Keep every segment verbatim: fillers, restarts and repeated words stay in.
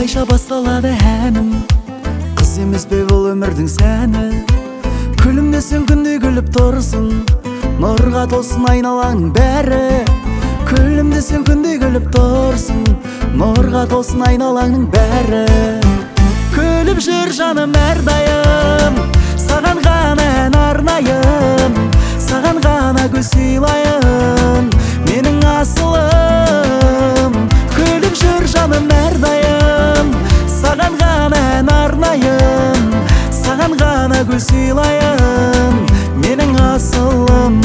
осылайша басталады әнім. Қыз емес пе бұл өмірдің сәні, күлімдесең күндей күліп тұрсын, нұрға толсын айналаның бәрі. Күлімдесең күндей күліп тұрсын, нұрға толсын айналаның бәрі. Күліп жүр жаным әрдайым, саған ғана ән арнайым, саған ғана көз сыйлайын, менің асылым. Күліп жүр жаным әрдайым, саған ғана ән арнайым, саған ғана көз сыйлайын, менің асылым.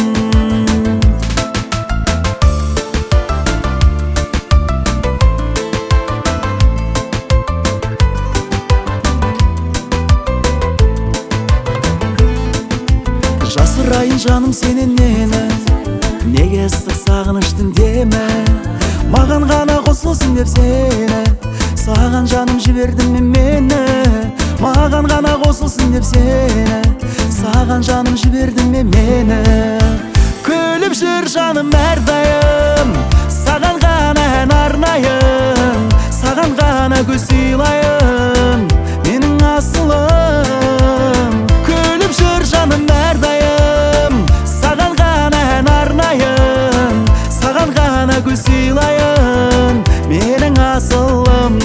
Жасырайын жаным сенен нені, неге ыстық сағыныштың демі, маған ғана қосылсын деп сені, саған жаным жібердім мен мені. Маған ғана қосылсын деп сені, саған жаным жібердім мен мені. Күліп жүр жаным әрдайым, саған ғана ән арнайым, саған ғана көз сыйлайын, менің асылым. Күліп жүр жаным әрдайым, саған ғана ән арнайым, саған ғана көз сыйлайын, менің асылым.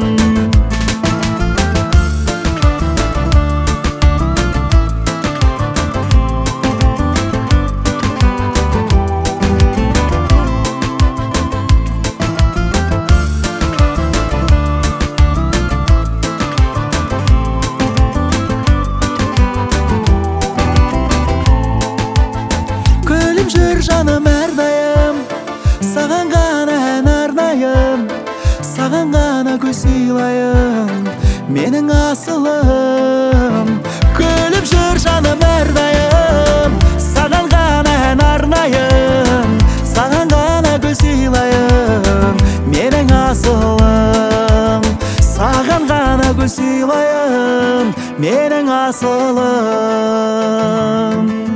Күліп жүр жаным әрдайым, саған ғана ән арнайым, саған ғана көз сыйлайын, менің асылым. Күліп жүр жаным әрдайым, саған ғана ән арнайым, саған ғана көз сыйлайын, менің асылым. Саған ғана көз сыйлайын, менің асылым.